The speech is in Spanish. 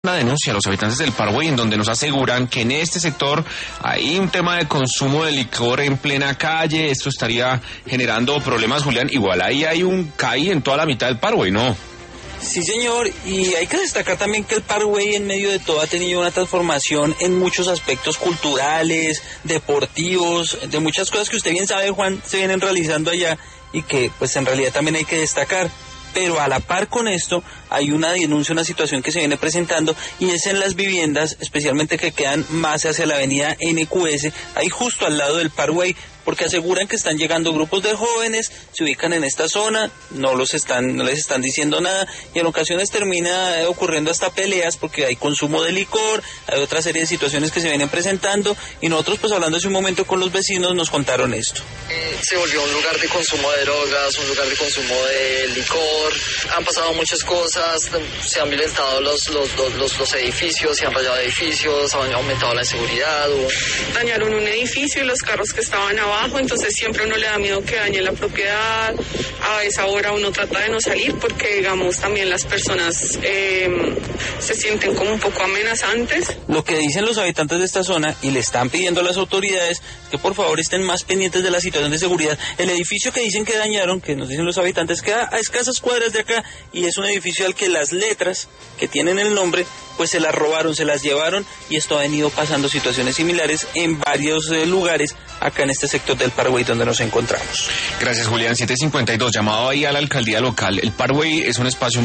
una denuncia a los habitantes del Parkway en donde nos aseguran que en este sector hay un tema de consumo de licor en plena calle. Esto estaría generando problemas, Julián. Igual ahí hay un CAI en toda la mitad del Parkway, ¿no? Sí, señor, y hay que destacar también que el Parkway en medio de todo ha tenido una transformación en muchos aspectos culturales, deportivos, de muchas cosas que usted bien sabe, Juan, se vienen realizando allá y que pues en realidad también hay que destacar. Pero a la par con esto hay una denuncia, una situación que se viene presentando y es en las viviendas, especialmente que quedan más hacia la avenida NQS, ahí justo al lado del Parkway, porque aseguran que están llegando grupos de jóvenes, se ubican en esta zona, no les están diciendo nada y en ocasiones termina ocurriendo hasta peleas porque hay consumo de licor, hay otra serie de situaciones que se vienen presentando y nosotros pues hablando hace un momento con los vecinos nos contaron esto. Se volvió un lugar de consumo de drogas, un lugar de consumo de licor, han pasado muchas cosas, se han violentado los edificios, se han rayado edificios, han aumentado la inseguridad. Dañaron un edificio y los carros que estaban abajo, entonces siempre uno le da miedo que dañe la propiedad. A esa hora uno trata de no salir porque digamos también las personas se sienten como un poco amenazantes. Lo que dicen los habitantes de esta zona y le están pidiendo a las autoridades que por favor estén más pendientes de la situación de seguridad. El edificio que dicen que dañaron, que nos dicen los habitantes, queda a escasas cuadras de acá y es un edificio al que las letras que tienen el nombre pues se las robaron, se las llevaron y esto ha venido pasando situaciones similares en varios lugares acá en este sector del Parkway donde nos encontramos. Gracias, Julián. 752, llamado ahí a la alcaldía local. El Parkway es un espacio